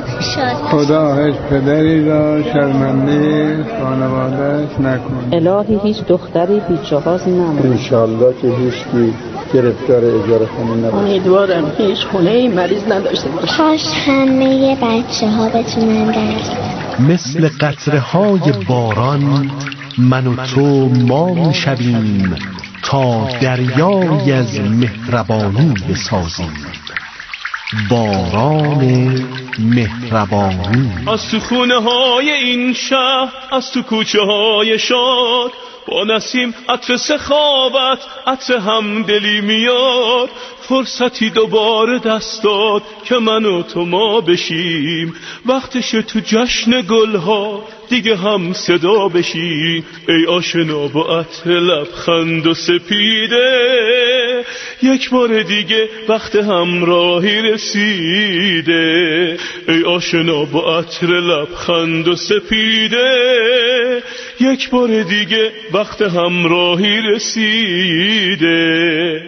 شاد. خدا هیچ پدری را شرمنده خانوادهش نکنه. الهی هیچ دختری بی‌جواز نمونه. انشالله که هیچکی گرفتار اجاره خونه نباشه. امیدوارم هیچ خونه مریض نداشته باشه. کاش همه بچه‌ها بتونن درس. مثل قطره‌های باران من و تو ما می‌شویم تا دریای از مهربانی بسازیم. باران مهربانی. از تو خونه های این شهر، از تو کوچه های شاد، با نسیم عطر سخاوت، عطر همدلی میاد. فرصتی دوباره دست داد که من و تو ما بشیم. وقتش تو جشن گلها دیگه هم صدا بشیم. ای آشنا با عطر لبخند و سپیده، یک بار دیگه وقت همراهی رسیده. ای آشنا با عطر لبخند و سپیده، یک بار دیگه وقت همراهی رسیده.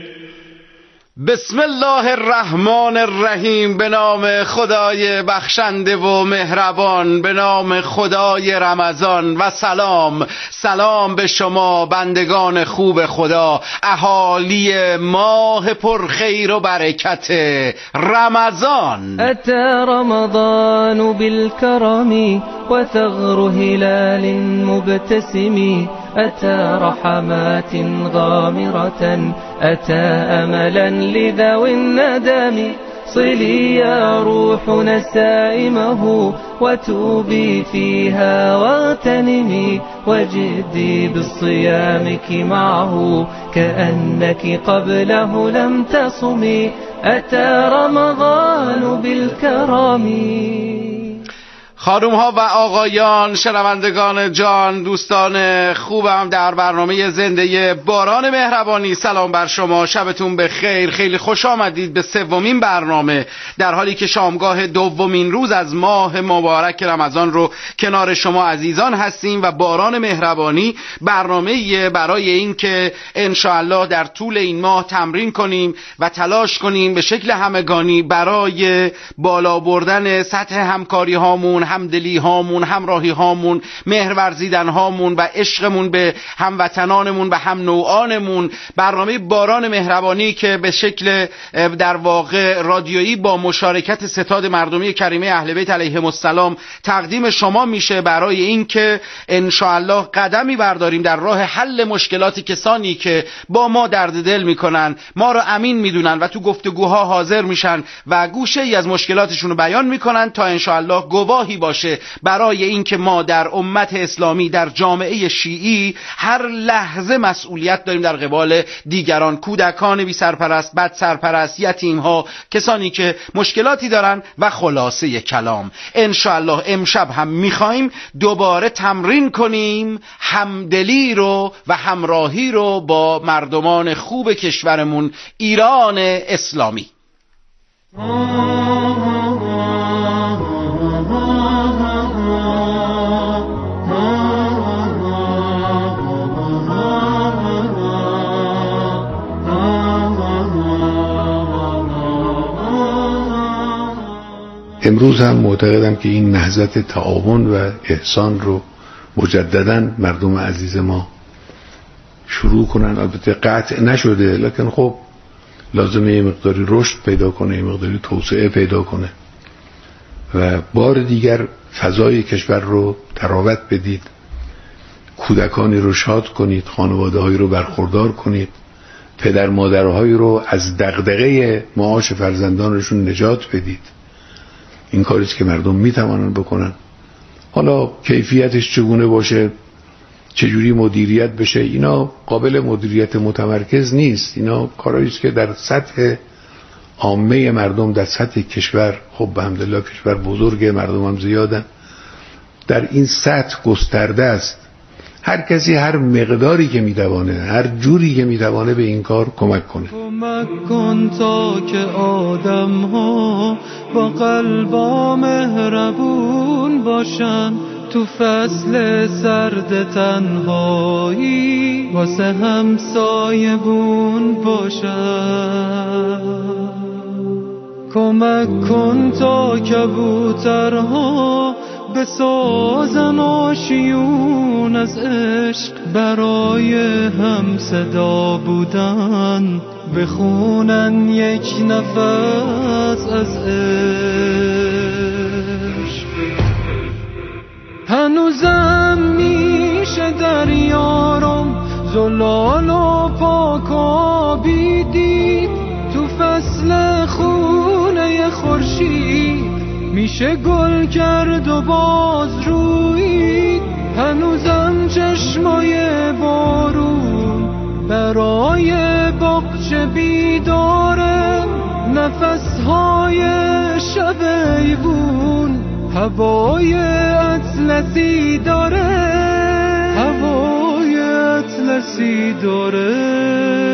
بسم الله الرحمن الرحیم. به نام خدای بخشنده و مهربان، به نام خدای رمضان. و سلام به شما بندگان خوب خدا، اهالی ماه پرخیر و برکت رمضان. أتى رمضان بالكرم وثغر هلال مبتسم، أتى رحمات غامرة، أتى أملا لذوي الندم. صلي يا روح نسائمه وتوبي فيها واغتنمي، وجدي بالصيامك معه كأنك قبله لم تصمي. أتى رمضان بالكرم. خانم ها و آقایان، شنوندگان جان، دوستان خوبم در برنامه زنده باران مهربانی، سلام بر شما، شبتون بخیر. خیلی خوش آمدید به سومین برنامه، در حالی که شامگاه دومین روز از ماه مبارک رمضان رو کنار شما عزیزان هستیم و باران مهربانی برنامه برای این که انشاءالله در طول این ماه تمرین کنیم و تلاش کنیم به شکل همگانی برای بالا بردن سطح همکاری هامون، همدلی هامون، همراهی هامون، مهر ورزیدن هامون و عشقمون به هموطنانمون و هم نوعانمون. برنامه باران مهربانی که به شکل در واقع رادیویی با مشارکت ستاد مردمی کریمه اهل بیت علیهم السلام تقدیم شما میشه برای این که انشاءالله قدمی برداریم در راه حل مشکلات کسانی که با ما درد دل میکنن، ما رو امین میدونن و تو گفتگوها حاضر میشن و گوشه ای از مشکلاتشون رو بیان میکنن تا انشاءالله گواهی باشه برای اینکه ما در امت اسلامی، در جامعه شیعی هر لحظه مسئولیت داریم در قبال دیگران، کودکان بی سرپرست، بد سرپرست، یتیم ها، کسانی که مشکلاتی دارن. و خلاصه کلام انشاءالله امشب هم میخوایم دوباره تمرین کنیم همدلی رو و همراهی رو با مردمان خوب کشورمون ایران اسلامی. امروز هم معتقدم که این نهضت تعاون و احسان رو مجددا مردم عزیز ما شروع کنن. البته قطع نشده، لکن خب لازمه یه مقداری رشد پیدا کنه، یه مقداری توسعه پیدا کنه و بار دیگر فضای کشور رو تراوت بدید، کودکانی رو شاد کنید، خانواده‌هایی رو برخوردار کنید، پدر مادرهایی رو از دغدغه معاش فرزندانشون نجات بدید. این کاریست که مردم میتوانن بکنن. حالا کیفیتش چگونه باشه، چجوری مدیریت بشه، اینا قابل مدیریت متمرکز نیست. اینا کارهاییست که در سطح عامه مردم، در سطح کشور، خب الحمدلله کشور بزرگه، مردم هم زیادن، در این سطح گسترده است. هر کسی هر مقداری که میتوانه، هر جوری که میتوانه به این کار کمک کنه. کمک کن تا که آدم ها با قلبا مهربون باشن، تو فصل سرد تنهایی واسه همسایه بون باشن. کمک کن تا کبوترها بسازن آشیون از عشق، برای هم صدا بودن بخونن یک نفس از عشق. هنوزم میشه دریارم زلال و پاکابی دید، تو فصل خونه خورشید میشه گل کرد و باز روید. هنوزم چشمای بارون برای باغچه بیداره، نفسهای شب ایوون هوای اطلسی داره، هوای اطلسی داره.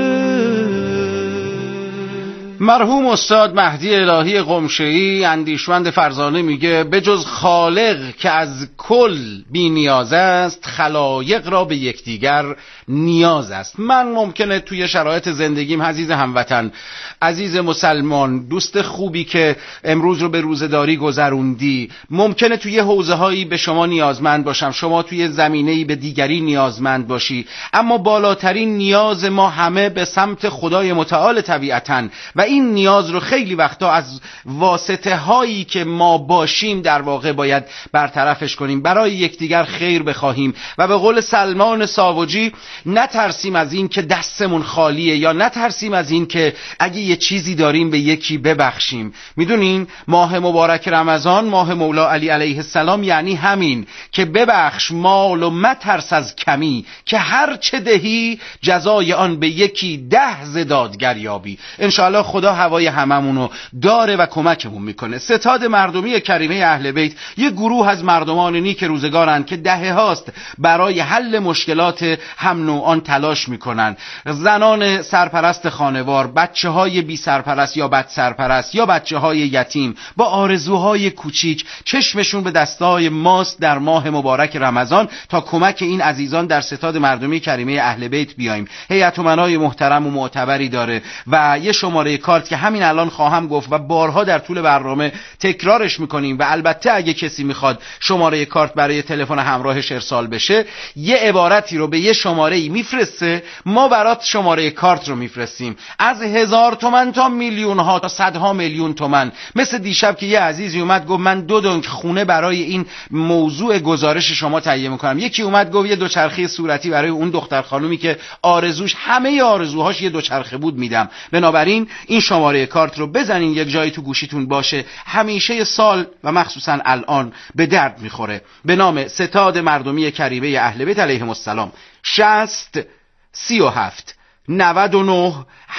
مرحوم استاد مهدی الهی قمشه‌ای اندیشمند فرزانه میگه به جز خالق که از کل بی نیاز است، خلایق را به یکدیگر نیاز است. من ممکنه توی شرایط زندگیم عزیز هموطن، عزیز مسلمان، دوست خوبی که امروز رو به روزداری گذروندی، ممکنه توی حوزه‌هایی به شما نیازمند باشم، شما توی زمینه‌ای به دیگری نیازمند باشی، اما بالاترین نیاز ما همه به سمت خدای متعال طبیعتاً، و این نیاز رو خیلی وقتا از واسطه هایی که ما باشیم در واقع باید برطرفش کنیم، برای یکدیگر خیر بخواهیم و به قول سلمان ساوجی نترسیم از این که دستمون خالیه، یا نترسیم از این که اگه یه چیزی داریم به یکی ببخشیم. میدونین ماه مبارک رمضان، ماه مولا علی علیه السلام، یعنی همین که ببخش مال و مترس از کمی، که هر چه دهی جزای آن به یکی 10 ز دادگر یابی. انشاءالله خدا هوای هممونو داره و کمکمون میکنه. ستاد مردمی کریمه اهل بیت یه گروه از مردمان نیک روزگارن که دهه هاست برای حل مشکلات هم نوعان تلاش میکنن. زنان سرپرست خانوار، بچه های بی سرپرست یا بد سرپرست یا بچه های یتیم با آرزوهای کوچیک چشمشون به دستای ماست در ماه مبارک رمضان تا کمک این عزیزان در ستاد مردمی کریمه اهل بیت بیایم. هیئت امنای محترم و معتبری داره و یه شماره کارت که همین الان خواهم گفت و بارها در طول برنامه تکرارش میکنیم و البته اگه کسی میخواد شماره کارت برای تلفن همراهش ارسال بشه، یه عبارتی رو به یه شماره‌ای میفرسته، ما برات شماره کارت رو میفرستیم، از 1000 تومان تا میلیون ها تا صدها میلیون تومان. مثل دیشب که یه عزیزی اومد گفت من 2 دنگ خونه برای این موضوع گزارش شما تهیه میکنم. یکی اومد گفت یه دوچرخه صورتی برای اون دختر خانومی که آرزوش همه آرزوهاش یه دوچرخه بود میدم. بنابراین این شماره کارت رو بزنین، یک جایی تو گوشیتون باشه، همیشه سال و مخصوصا الان به درد میخوره. به نام ستاد مردمی کریمه اهل بیت علیهم السلام 60 37 99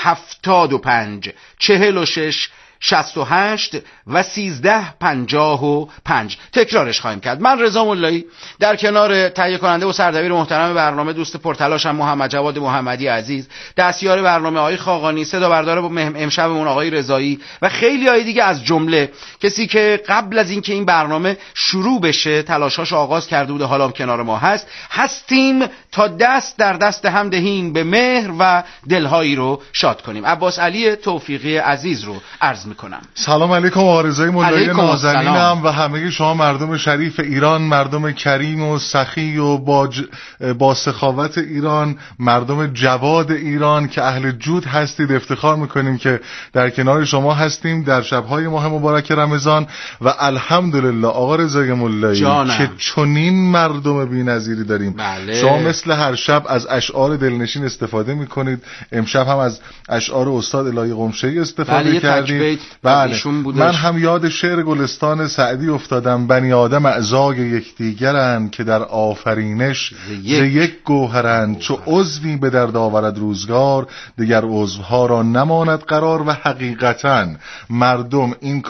75 46 68 و 13 55. تکرارش خواهیم کرد. من رضا ملایی در کنار تهیه کننده و سردبیر محترم برنامه، دوست پرتلاشم محمد جواد محمدی عزیز، دستیار برنامه آقای خاقانی، صدا بردار امشبمون آقای رضایی و خیلی های دیگه، از جمله کسی که قبل از اینکه این برنامه شروع بشه تلاشاش آغاز کرده بوده، حالا هم کنار ما هستیم تا دست در دست هم دهیم به مهر و دلهایی رو شاد کنیم. عباس علی توفیقی عزیز رو عرض میکنم. سلام علیکم آقا رضای ملایی نازنینم و همه شما مردم شریف ایران، مردم کریم و سخی و با سخاوت ایران، مردم جواد ایران که اهل جود هستید. افتخار میکنیم که در کنار شما هستیم در شبهای ماه مبارک رمضان و الحمدلله آقا رضای ملایی که چنین مردم بی‌نظیری داریم. بله. شما مثل هر شب از اشعار دلنشین استفاده میکنید. امشب هم از اشعار استاد الهی قمشه‌ای استفاده کردید. بله. من هم یاد شعر گلستان سعدی افتادم. بنی آدم اعضای یکدیگرند که در آفرینش ز یک گوهرند، چو عضوی به درد آورد روزگار دیگر عضوها را نماند قرار. و حقیقتا مردم این کار رو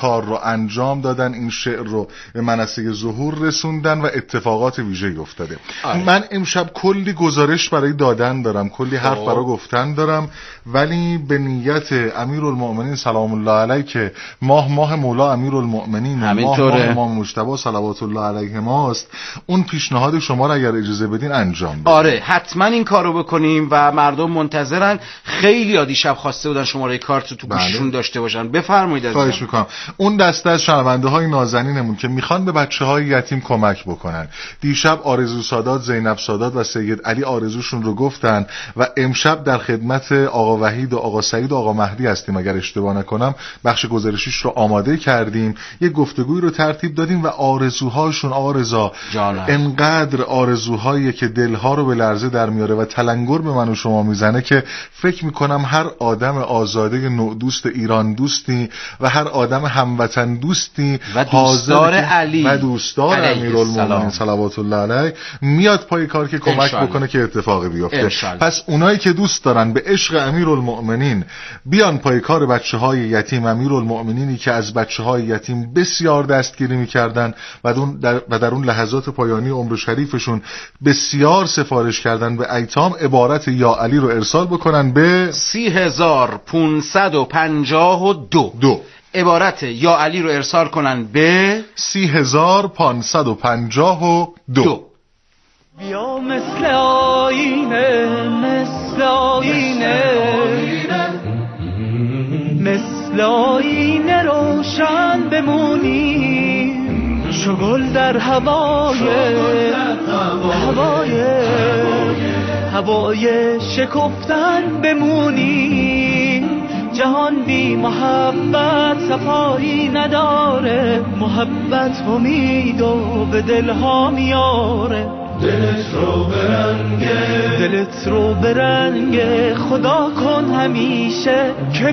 انجام دادن، این شعر رو به منصه ظهور رسوندن و اتفاقات ویژه‌ای افتاده. من امشب کلی گزارش برای دادن دارم، کلی حرف برای گفتن دارم، ولی به نیت امیرالمؤمنین سلام الله علیه که ماه مولا امیرالمؤمنین، ماه امام مجتبی صلوات الله علیه ماست، اون پیشنهاد شما رو اگر اجازه بدین انجام بدیم. آره حتما این کارو بکنیم و مردم منتظرن. خیلی دیشب خواسته بودن شماره کارت رو تو گوششون داشته باشن. بفرمایید عزیزم. خواهش میکنم. اون دسته از شنونده های نازنینمون که میخوان به بچهای یتیم کمک بکنن، دیشب آرزو سادات، زینب سادات و سید علی آرزوشون رو گفتن و امشب در خدمت آقا وحید و آقا سعید و آقا مهدی هستیم اگر اشتباه نکنم. بخش گزارشیش رو آماده کردیم، یه گفتگوی رو ترتیب دادیم و آرزوهاشون آقا رضا انقدر آرزوهایی که دلها رو به لرزه در میاره و تلنگر به من و شما میزنه که فکر میکنم هر آدم آزاده نوع دوست ایران دوستی و هر آدم هموطن دوستی و دوستدار علی و دوستدار امیرالمومنین صلوات الله علیه میاد پای کار که کمک بکنه که اتفاقی بیفته. پس اونایی که دوست دارن به عشق امیرالمؤمنین بیان پای کار بچهای یتیم، امیرالمؤمنینی که از بچهای یتیم بسیار دستگیری میکردن و در اون لحظات پایانی عمر شریفشون بسیار سفارش کردن به ایتام، عبارت یا علی رو ارسال بکنن به 3552. عبارت یا علی رو ارسال کنن به 3552. بیا مثل آینه، مثل آینه، مثل آینه روشن بمونی، چو گل در هوای شکفتن بمونی. جهان بی محبت صفایی نداره، محبت امید و به دلها میاره. دلت رو برنگه خدا کن همیشه، که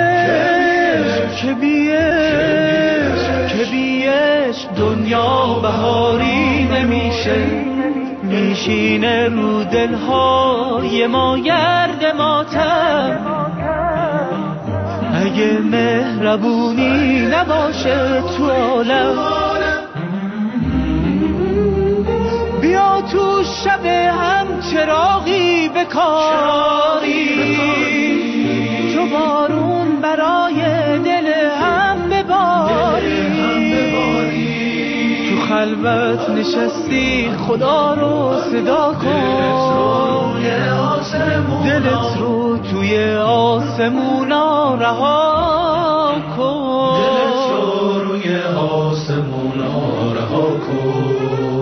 بیش دنیا بهاری نمیشه. میشینه رو دلهای ما گرد ماتم، اگه مهربونی نباشه تو عالم. بیا تو شب هم چراغی بکاری، چو بارون برای دل هم بباری. تو خلوت نشستی خدا رو صدا کن، دلت رو توی آسمونا رها کن، دلت رو روی آسمونا رها کن.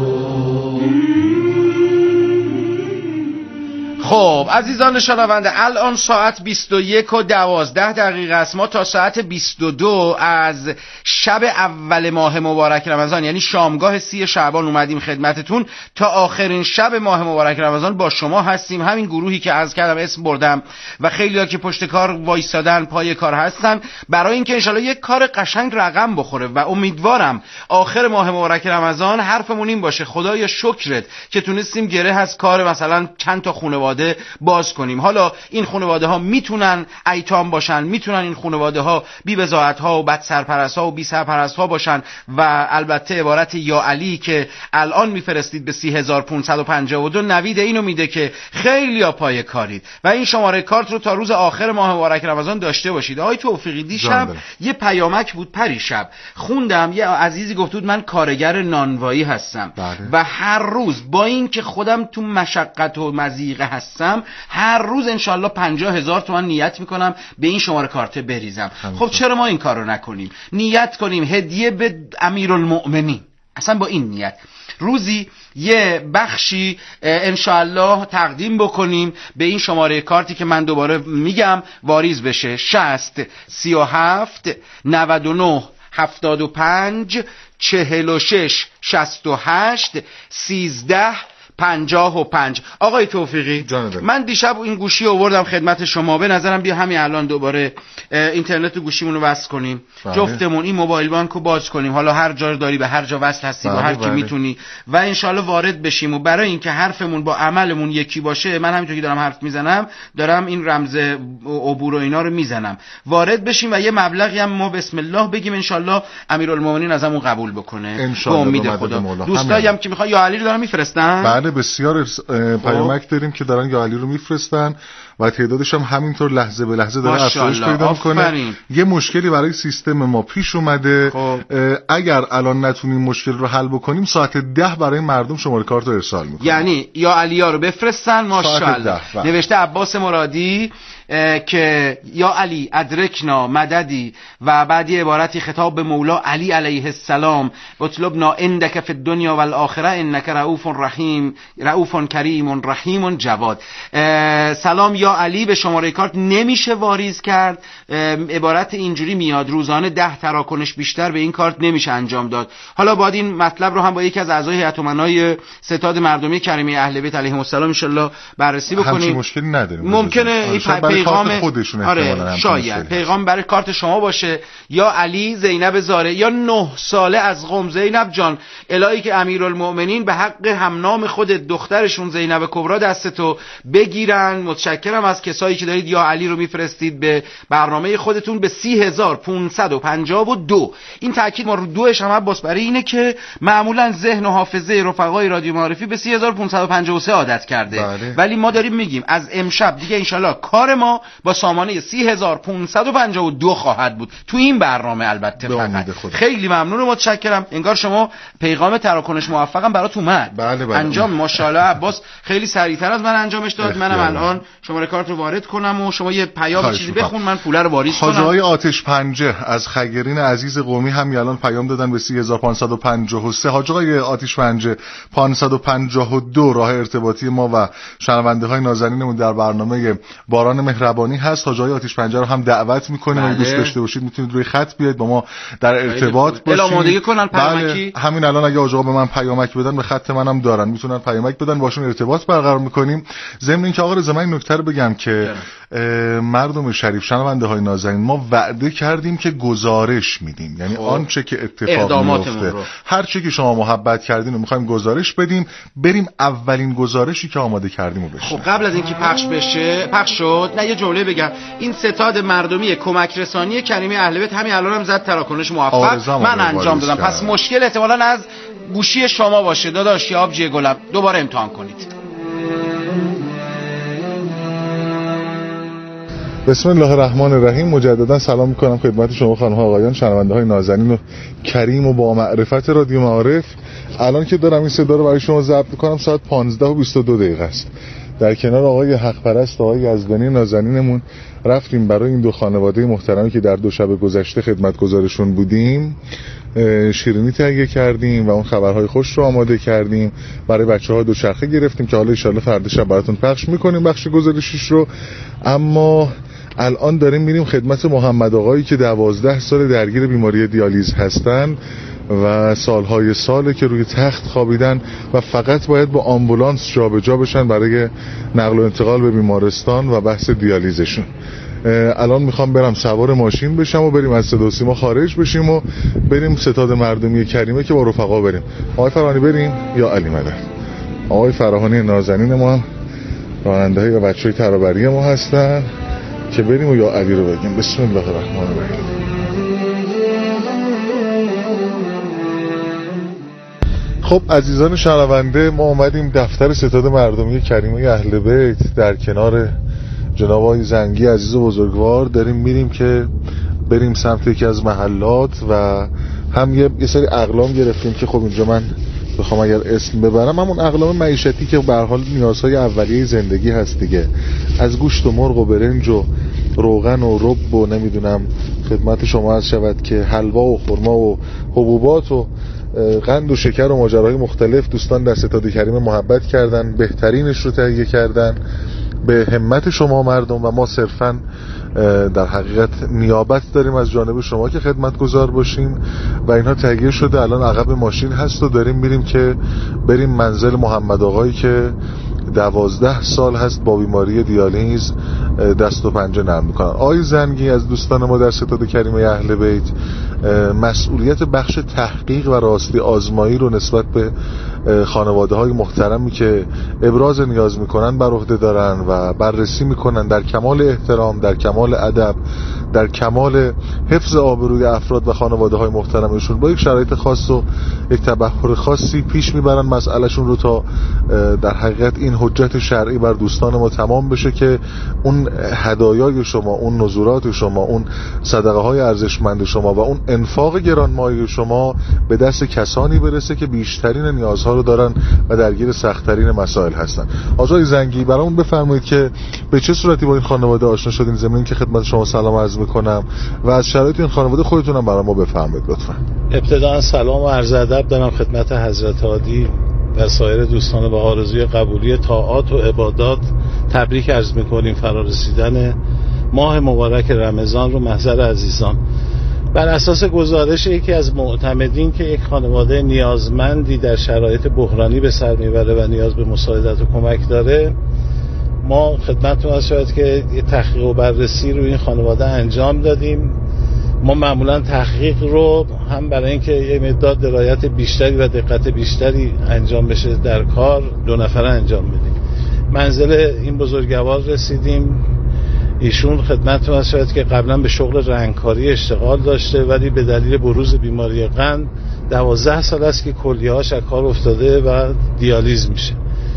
خب عزیزان شنونده، الان ساعت 21:12 است. ما تا ساعت 22 از شب اول ماه مبارک رمضان، یعنی شامگاه 30 شعبان اومدیم خدمتتون تا آخرین شب ماه مبارک رمضان با شما هستیم. همین گروهی که عرض کردم اسم بردم و خیلی‌ها که پشت کار وایسادن پای کار هستن، برای اینکه انشالله یک کار قشنگ رقم بخوره و امیدوارم آخر ماه مبارک رمضان حرفمون این باشه خدایا شکرت که تونستیم گره از کار مثلا چند تا خانواده باز کنیم. حالا این خانواده ها میتونن ایتام باشن، میتونن این خانواده ها بی بضاعت ها و بد سرپرست ها و بی سرپرست ها باشن و البته عبارت یا علی که الان میفرستید به 3552 نوید اینو میده که خیلی ها پای کارید و این شماره کارت رو تا روز آخر ماه مبارک رمضان داشته باشید. آقای توفیقی دیشب یه پیامک بود پریشب خوندم، یه عزیزی گفت بود من کارگر نانوایی هستم و هر روز با این که خودم تو مشقت و مضیقه هستم هر روز انشالله 50,000 تومان نیت میکنم به این شماره کارت بریزم. خب چرا ما این کار رو نکنیم؟ نیت کنیم هدیه به امیرالمؤمنین، اصلا با این نیت روزی یه بخشی انشالله تقدیم بکنیم به این شماره کارتی که من دوباره میگم واریز بشه 60 37 99 75 46 68 13 55. آقای توفیقی، من دیشب این گوشی آوردم خدمت شما، به نظرم بیا همین الان دوباره اینترنت گوشیمون رو وصل کنیم، جفتمون این موبایل بانک رو باز کنیم، حالا هر جا داری به هر جا وصل هستی با هر کی میتونی، و انشالله وارد بشیم. و برای اینکه حرفمون با عملمون یکی باشه، من همینطور که دارم حرف میزنم دارم این رمز عبور و اینا رو میزنم، وارد بشیم و یه مبلغی هم ما بسم الله بگیم، انشالله امیرالمومنین ازمون قبول بکنه به امید خدا. دوستایی هم که میخوان یا علی رو دارن میفرستن، بله بسیار پیامک داریم که دارن یا علی رو میفرستن و تعدادش هم همینطور لحظه به لحظه داره افزایش پیدا میکنه. یه مشکلی برای سیستم ما پیش اومده، اگر الان نتونیم مشکل رو حل بکنیم ساعت 10 برای مردم شماره کارت رو ارسال میکنیم، یعنی یا علی ها رو بفرستن. ماشاءالله. نوشته عباس مرادی که یا علی ادرکنا مددی، و بعدی عبارتی خطاب به مولا علی علیه السلام، اطلبنا عندک فی الدنیا والآخره انک رؤوف رحیم، رؤوف کریم رحیم جواد. سلام یا علی به شماره کارت نمیشه واریز کرد، عبارت اینجوری میاد روزانه 10 تراکنش بیشتر به این کارت نمیشه انجام داد. حالا باید این مطلب رو هم با یکی از اعضای هیئت امنای ستاد مردمی کریمه اهل بیت علیهم السلام ان شاء الله بررسی بکنیم. همچین مشکلی نداریم. ممکنه این پیغام خودشون، آره شاید پیغام برای کارت شما باشه. یا علی زینب زاره، یا 9 ساله از قم. زینب جان، الهی که امیرالمومنین به حق همنام خود دخترشون زینب کبرا دستتو بگیرن. متشکرم از کسایی که دارید یا علی رو میفرستید به برنامه خودتون به 30552. این تاکید ما رو دوش هم عباس برای اینه که معمولا ذهن و حافظه رفقای رادیو معارفی به 3553 عادت کرده، ولی ما داریم میگیم از امشب دیگه انشالله کار ما با سامانه 3552 خواهد بود تو این برنامه. البته فقط خیلی ممنون و متشکرم. انگار شما پیغام تراکنش موفقم برات اومد. بله. انجام ماشاءالله عباس خیلی سریعتر از من انجامش داد. منم الان شماره کارت رو وارد کنم و شما یه پیام چیزی بخون، من پول رو واریز کنم. خواجه‌های آتش پنجه از خگرین عزیز قومی هم الان پیام دادن به 3553. حاجی‌های آتش پنجه 552 راه ارتباطی ما و شنونده‌های نازنینمون در برنامه باران مهربانی هست. حاجی‌های آتش پنجه رو هم دعوت می‌کنیم اگه دوست داشته باشید میتونید روی خط بیاید با ما در ارتباط باشید. آمادگی کنن پیامکی. همین الان اگه آقا به من پیامک بدن، به خط منم دارن، میتونن پیامک بدن، باشون ارتباط برقرار می‌کنیم. ضمن اینکه آقا رضا من نکته رو بگم که مردم شریف شنونده‌های نازنین ما وعده کردیم که گزارش میدیم، یعنی آنچه که اتفاق میفته، هر چی که شما محبت کردین رو می‌خوایم گزارش بدیم. بریم اولین گزارشی که آماده کردیم رو بشنویم. خب قبل از اینکه پخش شد، نه یه جمله بگم. این ستاد مردمی کمک رسانی کریمه اهل بیت همین الانم زد تراکنش موفق، من انجام دادم. پس مشکل احتمالاً از گوشی شما باشه داداش یا آبجی گلم. دوباره امتحان کنید. بسم الله الرحمن الرحیم. مجددا سلام میکنم خدمت شما خانم ها آقایان شنونده های نازنین و کریم و با معرفت رادیو معارف. الان که دارم این صدا رو برای شما ضبط میکنم ساعت 15:22 است. در کنار آقای حق پرست آقای یزدانی نازنینمون رفتیم برای این دو خانواده محترمی که در 2 شب گذشته خدمتگزارشون بودیم شیرینی تهیه کردیم و اون خبرهای خوش رو آماده کردیم. برای بچه‌ها دوچرخه گرفتیم که حالا ان شاءالله فردا شب براتون پخش میکنیم بخش گزارشیش رو. اما الان داریم میریم خدمت محمد آقایی که 12 سال درگیر بیماری دیالیز هستن و سالهای ساله که روی تخت خوابیدن و فقط باید با آمبولانس جابجا بشن برای نقل و انتقال به بیمارستان و بحث دیالیزشون. الان میخوام برم سوار ماشین بشم و بریم از صدا و سیما خارج بشیم و بریم ستاد مردمی کریمه که با رفقا بریم. آقای فراهانی بریم یا علی مدد؟ آقای فراهانی نازنین ما هم راننده‌های و بچه‌های ترابری ما هستن که بریم و یا علی رو بگیم. بسم الله الرحمن الرحیم. خب عزیزان شنونده، ما اومدیم دفتر ستاد مردمی کریمه اهل بیت در کنار جناب آقای زنگی عزیز و بزرگوار. داریم میریم که بریم سمت یکی از محلات و هم یه سری اقلام گرفتیم که خب اینجا من بخوام اگر اسم ببرم همون اقلام معیشتی که به هر حال نیازهای اولیه زندگی هست دیگه، از گوشت و مرغ و برنج و روغن و رب و نمیدونم خدمت شما عرض شود که حلوا و خرما و حبوبات و قند و شکر و ماجراهای مختلف دوستان در ستاد کریمه محبت کردن، بهترینش رو تهیه کردن به همت شما مردم و ما صرفاً در حقیقت نیابت داریم از جانب شما که خدمتگزار باشیم و اینها تهیه شده. الان عقب ماشین هست و داریم میریم که بریم منزل محمد آقایی که 12 سال هست با بیماری دیالیز دست و پنجه نرم میکنن. آقای زنگی از دوستان ما در ستاد کریمه اهل بیت مسئولیت بخش تحقیق و راستی آزمایی رو نسبت به خانواده های محترمی که ابراز نیاز میکنن بر عهده دارن و بررسی میکنن در کمال احترام، در کمال ادب، در کمال حفظ آبروی افراد و خانواده های محترمشون با یک شرایط خاص و یک تبحر خاصی پیش میبرن مسئلهشون رو تا در حقیقت این حجت شرعی بر دوستان ما تمام بشه که اون هدایای شما، اون نذورات شما، اون صدقه های ارزشمند شما و اون انفاق گرانمایه شما به دست کسانی برسه که بیشترین نیازها رو دارن و درگیر سخت‌ترین مسائل هستن. آقای زنگی برامون بفرمایید که به چه صورتی با این خانواده آشنا شدین، ضمن اینکه خدمت شما سلام عرض میکنم و از شرایط این خانواده خودتون هم برام بفرمایید لطفا. ابتداً سلام و عرض ادب دارم خدمت حضرت عالی و سایر دوستان با آرزوی قبولی طاعات و عبادات تبریک عرض میکنیم فرارسیدن ماه مبارک رمضان رو محضر عزیزان. بر اساس گزارش یکی از معتمدین که یک خانواده نیازمندی در شرایط بحرانی به سر میبره و نیاز به مساعدت و کمک داره، ما خدمتتون عرض شود که یه تحقیق و بررسی رو این خانواده انجام دادیم. ما معمولا تحقیق رو هم برای اینکه یه مقدار درایت بیشتری و دقت بیشتری انجام بشه در کار 2 نفره انجام بدیم. منزل این بزرگوار رسیدیم. ایشون خدمتتون عرض شود که قبلا به شغل رنگکاری اشتغال داشته ولی به دلیل بروز بیماری قند 12 سال است که کلیه‌هاش از کار افتاده و دیالیز میشه.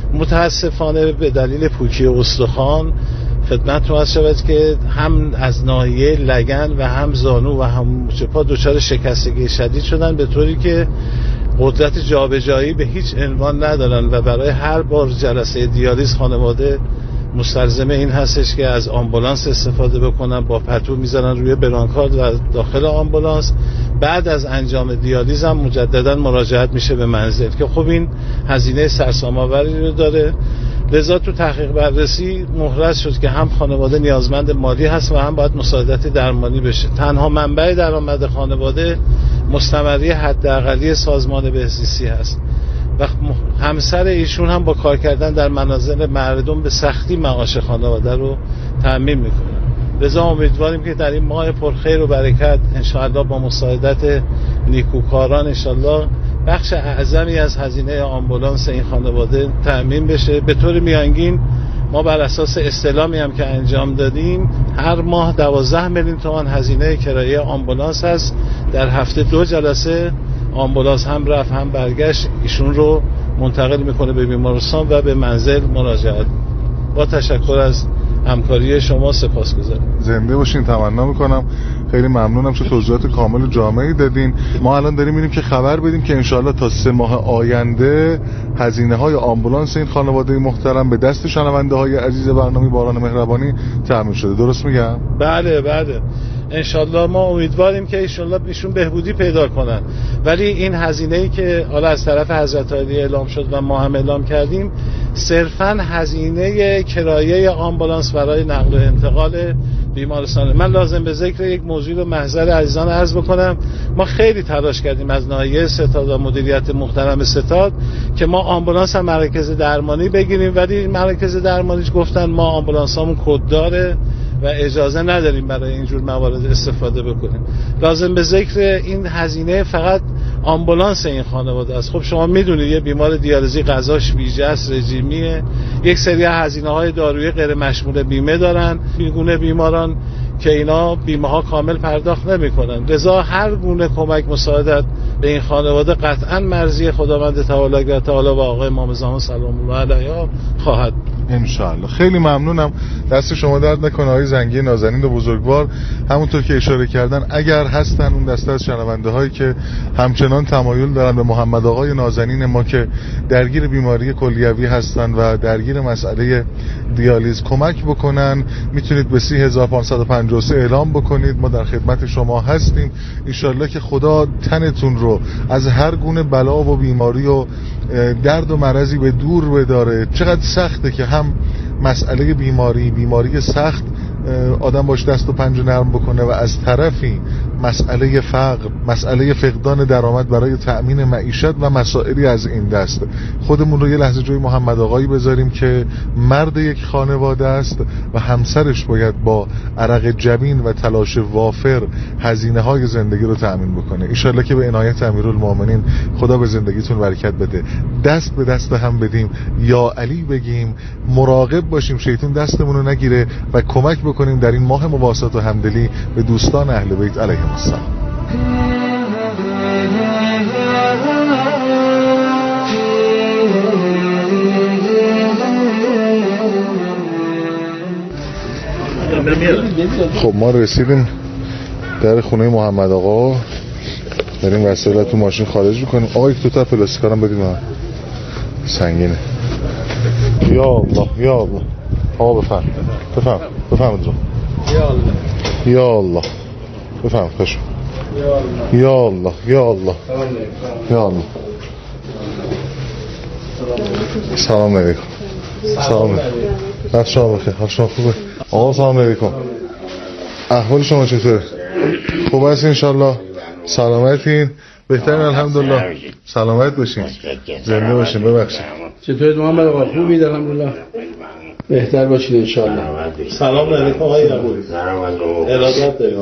متاسفانه به دلیل پوکی استخوان خدمتتون عرض شود که هم از ناحیه لگن و هم زانو و هم مچ پا دچار شکستگی شدید شدن به طوری که قدرت جابجایی به هیچ عنوان ندارن و برای هر بار جلسه دیالیز خانواده مستلزم این هستش که از آمبولانس استفاده بکنن، با پتو میزنن روی برانکارد و داخل آمبولانس. بعد از انجام دیالیز هم مجددا مراجعت میشه به منزل که خب این هزینه سرسام‌آوری رو داره. لذا تو تحقیق بررسی محرز شد که هم خانواده نیازمند مالی هست و هم باید مساعدت درمانی بشه. تنها منبع درآمد خانواده مستمری حداقلی سازمان بهزیستی هست و همسر ایشون هم با کار کردن در منازل مردم به سختی معاش خانواده رو تامین میکنه. لذا امیدواریم که در این ماه پرخیر و برکت انشاءالله با مساعدت نیکوکاران انشاءالله بخش اعظمی از هزینه آمبولانس این خانواده تامین بشه. به طور میانگین ما بر اساس استعلامی هم که انجام دادیم هر ماه 12 میلیون تومان هزینه کرایه آمبولانس هست. در هفته 2 جلسه آمبولانس هم رفت هم برگشت ایشون رو منتقل میکنه به بیمارستان و به منزل مراجعت. با تشکر از همکاری شما سپاسگزارم. زنده باشین. تمنا میکنم. خیلی ممنونم چه توضیحات کامل و جامعی دادین. ما الان داریم میریم که خبر بدیم که انشاءالله تا 3 ماه آینده هزینه های آمبولانس این خانواده محترم به دست شنونده های عزیز برنامه باران مهربانی تامین شده. درست میگم؟ بله بله. انشالله ما امیدواریم که ایشون بهبودی پیدا کنن، ولی این هزینه‌ای که حالا از طرف حضرت عالی اعلام شد و ما هم اعلام کردیم صرفاً هزینه کرایه آمبولانس برای نقل و انتقال بیمارستان. من لازم به ذکر یک موضوع رو محضر عزیزان عرض بکنم. ما خیلی تلاش کردیم از ناحیه ستاد و مدیریت محترم ستاد که ما آمبولانس هم مرکز درمانی بگیریم، ولی مرکز درمانیش گفتن ما آمبولانسامون کد داره و اجازه نداریم برای اینجور موارد استفاده بکنیم. لازم به ذکر این هزینه فقط آمبولانس این خانواده است. خب شما میدونید یه بیمار دیالیزی غذاش ویژه است، رژیمیه، یک سری هزینه‌های دارویی غیر مشمول بیمه دارن، بیگونه بیماران که اینا بیمه ها کامل پرداخت نمی‌کنن. لذا هر گونه کمک مساعدت به این خانواده قطعاً مرضی خداوند تعالی و آقای امام زمان سلام الله علیه خواهد انشاءالله. خیلی ممنونم. دست شما درد نکنه آقای زنگی نازنین و بزرگوار. همونطور که اشاره کردن اگر هستن اون دسته از شنونده هایی که همچنان تمایل دارن به محمد آقای نازنین ما که درگیر بیماری کلیوی هستن و درگیر مسئله دیالیز کمک بکنن، میتونید به 30553 اعلام بکنید. ما در خدمت شما هستیم. انشاءالله که خدا تنتون رو از هر گونه بلا و بیماری و درد و مرضی به دور بداره. چقدر سخته که هم مسئله بیماری سخت آدم باش دست و پنجه نرم بکنه و از طرفی مسئله فقر، مسئله فقدان درآمد برای تأمین معیشت و مسائلی از این دست. خودمون رو یه لحظه جای محمد آقایی بذاریم که مرد یک خانواده است و همسرش باید با عرق جبین و تلاش وافر هزینه‌های زندگی رو تأمین بکنه. ان شاءالله که به عنایت امیرالمومنین خدا به زندگیتون برکت بده. دست به دست هم بدیم، یا علی بگیم، مراقب باشیم شیطان دستمون رو نگیره و کمک بکنیم در این ماه مواسات و همدلی به دوستان اهل بیت علیهم السلام. خب ما رسیدیم در خونه محمد آقا، داریم وسایل تو ماشین خارج میکنیم. آقا یک تا پلاستیکا هم بدیم، سنگینه. یا الله یا الله. آقا بفهم رو. یا الله بفهم خوش. یا الله یا الله یا الله. سلام علیکم. سلام علیکم. شما بخیر؟ حال شما خوبه؟ آقا سلام علیکم. احوال شما چطوره؟ خوب هست انشالله؟ سلامتین؟ بهترین الحمدلله. سلامت باشین، زنده باشین. ببخشید چطورید محمد آقا؟ خوبید الحمدلله؟ بهتر باشید انشالله. سلام علیکم آقای عبوری. ارادت داریم.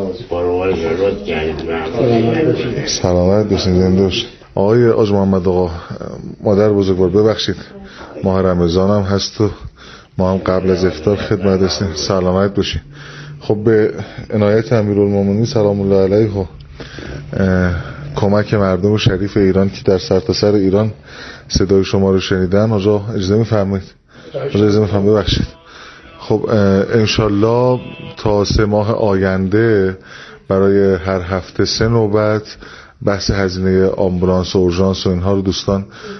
سلامت باشین، زنده باشین. آقای آج محمد آقا، مادر بزرگوار ببخشید ماه رمضان هم هست و ما هم قبل از افطار خدمت هستیم. سلامت باشین. خب به عنایت امیرالمومنین سلام الله علیه و کمک مردم شریف ایران که در سرتاسر ایران صدای شما رو شنیدن، آقا اجازه می‌فرمایید؟ ببخشید. خب انشالله تا 3 ماه آینده برای هر هفته 3 نوبت بحث هزینه آمبولانس و اورژانس و اینها رو دوستان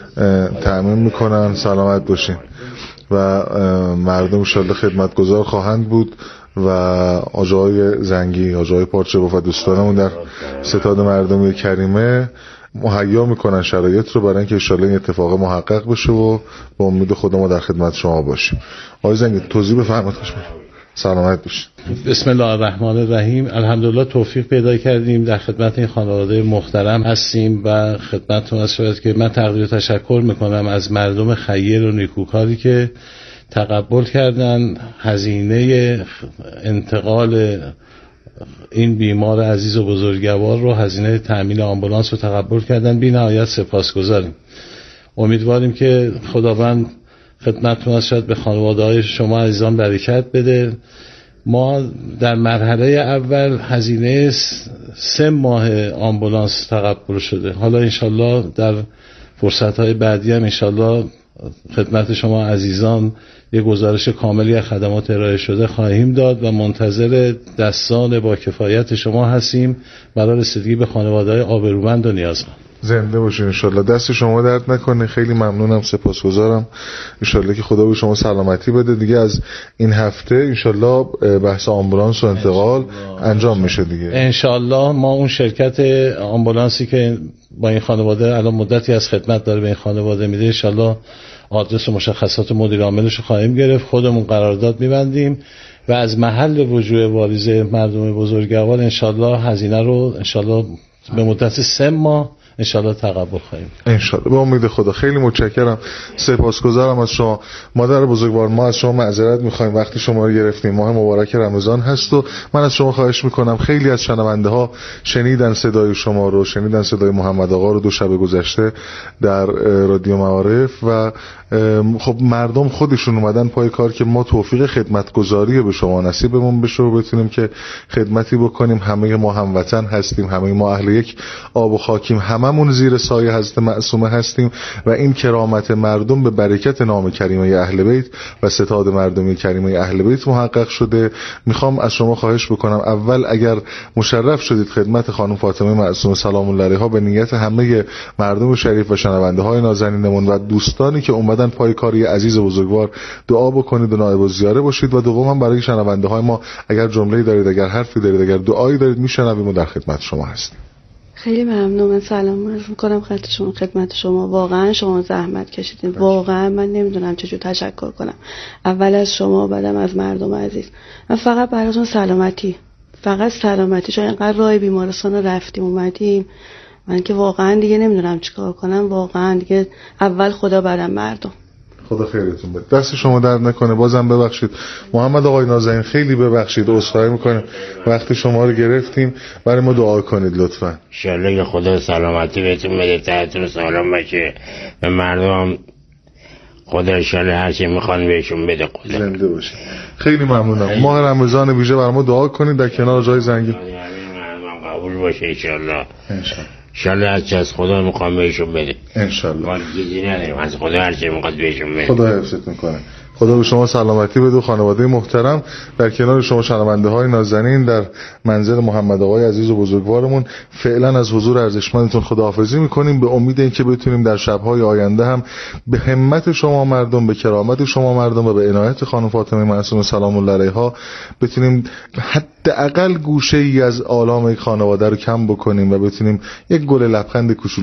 تأمین میکنن. سلامت باشین و مردم انشالله خدمتگزار خواهند بود و آجای زنگی، آجای پارچه و دوستانمون در ستاد مردمی کریمه مهیا میکنن شرایط رو برای اینکه انشالله این اتفاق محقق بشه و با امید خدا ما در خدمت شما باشیم. آقای زنگی توضیح بفرمایید. سلامت باشید. بسم الله الرحمن الرحیم. الحمدلله توفیق پیدا کردیم در خدمت این خانواده محترم هستیم و خدمتتون عرض شود که من تقدیر و تشکر میکنم از مردم خیر و نیکوکاری که تقبل کردن هزینه انتقال این بیمار عزیز و بزرگوار رو، هزینه تأمین آمبولانس رو تقبل کردن. بی نهایت سپاسگزاریم. امیدواریم که خداوند خدمتتون عرض شود به خانواده‌های شما عزیزان برکت بده. ما در مرحله اول هزینه 3 ماه آمبولانس تقبل شده. حالا انشالله در فرصت‌های بعدی هم انشالله خدمت شما عزیزان یک گزارش کاملی از خدمات ارائه شده خواهیم داد و منتظر دستان با کفایت شما هستیم برای رسیدگی به خانواده‌های آبرومند و نیازمند. زنده باشین انشالله. دست شما درد نکنه. خیلی ممنونم، سپاسگزارم. انشالله که خدا به شما سلامتی بده. دیگه از این هفته انشالله بحث آمبولانس و انتقال انجام میشه دیگه انشالله. ما اون شرکت آمبولانسی که با این خانواده الان مدتی از خدمت داره به این خانواده میده، انشالله آدرس و مشخصات مدیر عاملش رو خواهیم گرفت. خودمون قرارداد میبندیم و از محل رجوع واریز مردم بزرگوار انشالله هزینه رو انشالله به مدت 3 ماه انشالله تقبل خواهیم. انشالله به امید خدا. خیلی متشکرم، سپاسگزارم از شما مادر بزرگوار. ما از شما معذرت میخوایم وقتی شما رو گرفتیم. ماه مبارک رمضان هست و من از شما خواهش میکنم، خیلی از شنونده ها شنیدن صدای شما رو، شنیدن صدای محمد آقا رو 2 شب گذشته در رادیو معارف و خب مردم خودشون اومدن پای کار که ما توفیق خدمتگزاری به شما نصیبمون بشه و بتونیم که خدمتی بکنیم. همه ما هموطن هستیم، همه ما اهل یک آب و خاکیم، هممون زیر سایه حضرت معصومه هستیم و این کرامت مردم به برکت نام کریمه اهل بیت و ستاد مردمی کریمه اهل بیت محقق شده. میخوام از شما خواهش بکنم، اول اگر مشرف شدید خدمت خانم فاطمه معصومه سلام الله علیها به نیت همه مردم شریف و شنونده های نازنینمون و دوستانی که اومدن پای کاری عزیز بزرگوار دعا بکنید و نائب الزیاره باشید و دوم هم برای شنونده های ما اگر جمله‌ای دارید، اگر حرفی دارید، اگر دعایی دارید میشنویم و در خدمت شما هستیم. خیلی ممنون. سلام عرض می‌کنم خدمت شما. واقعا شما زحمت کشیدین. واقعا من نمیدونم چجور تشکر کنم. اول از شما، بعدم از مردم عزیز. من فقط براتون سلامتی شما اینقدر راه بیمارستان رو رفتیم اومدیم. من که واقعا دیگه نمیدونم چیکار کنم. واقعا دیگه اول خدا بعدم مردم. خدا خیرتون بده. دست شما درد نکنه. بازم ببخشید محمد آقای نازنین، خیلی ببخشید، عذرخواهی میکنم وقت شما رو گرفتیم. برای ما دعا کنید لطفا. ان شاءالله که خدا سلامتی بهتون بده، تهتون سلام باشه، به مردم خدا ان شاءالله هر چی میخوان بهشون بده. خدا زنده باشید. خیلی ممنونم. ماه رمضان ویژه برای ما دعا کنید در کنار جای زنگی. مردم قبول باشه ان شاءالله. انشالله هر چی از خدا میخوام بهشون بده. انشالله. ما چیزی نداریم، از خدا هر چی میخواد بهشون بده. خدا حفظتون کنه. خدا به شما سلامتی بده و خانواده محترم. در کنار شما شنونده های نازنین در منزل محمد آقای عزیز و بزرگوارمون فعلا از حضور ارزشمندتون خداحافظی میکنیم، به امید اینکه بتونیم در شب‌های آینده هم به همت شما مردم، به کرامت شما مردم و به عنایت خانم فاطمه معصومه سلام الله علیها بتونیم حداقل گوشه‌ای از آلام خانواده رو کم بکنیم و بتونیم یک گل لبخند کوچولو